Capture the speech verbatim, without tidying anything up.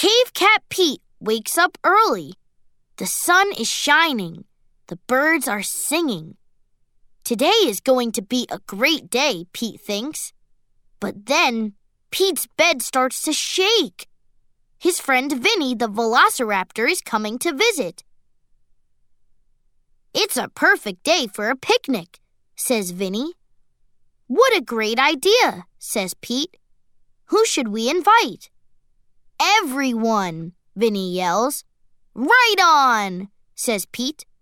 Cave Cat Pete wakes up early. The sun is shining. The birds are singing. Today is going to be a great day, Pete thinks. But then Pete's bed starts to shake. His friend Vinny the Velociraptor is coming to visit. It's a perfect day for a picnic, says Vinny. What a great idea, says Pete. Who should we invite? Everyone, Vinny yells. Right on, says Pete.